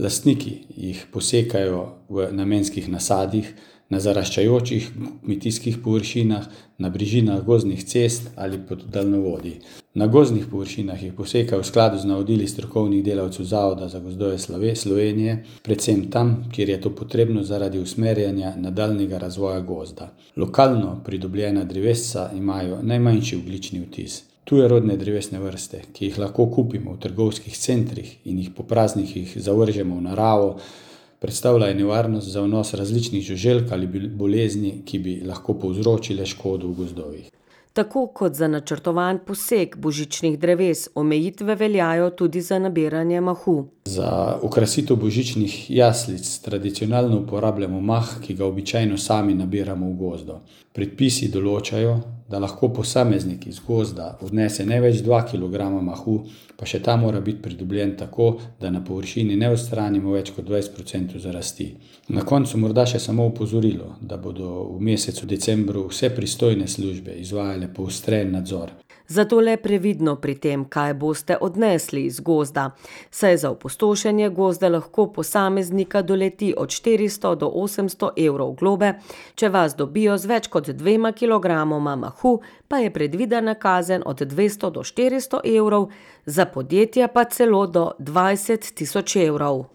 Lastniki jih posekajo v namenskih nasadih, na zaraščajočih kmetijskih površinah, na brežinah gozdnih cest ali pod daljnovodi. Na gozdnih površinah jih posekajo v skladu z navodili strokovnih delavcev Zavoda za gozdove Slovenije, predvsem tam, kjer je to potrebno zaradi usmerjanja nadaljnjega razvoja gozda. Lokalno pridobljena drevesca imajo najmanjši ogljični odtis. Tujerodne drevesne vrste, ki jih lahko kupimo v trgovskih centrih in jih po praznikih zavržemo v naravo, predstavljajo nevarnost za vnos različnih žuželk ali bolezni, ki bi lahko povzročile škodo v gozdovih. Tako kot za načrtovan posek božičnih dreves, omejitve veljajo tudi za nabiranje mahu. Za okrasitev božičnih jaslic tradicionalno uporabljamo mah, ki ga običajno sami nabiramo v gozdu. Predpisi določajo, da lahko posameznik iz gozda odnese največ 2 kg mahu, pa še ta mora biti pridobljen tako, da na površini ne odstranimo več kot 20% zarasti. Na koncu morda še samo opozorilo, da bodo v mesecu decembru vse pristojne službe izvajale poostren nadzor. Zato le previdno pri tem, kaj boste odnesli iz gozda, saj za opustošenje gozda lahko posameznika doleti od 400 do 800 evrov globe, če vas dobijo z več kot 2 kilogramoma mahu, pa je predvidena kazen od 200 do 400 evrov, za podjetja pa celo do 20 000 evrov.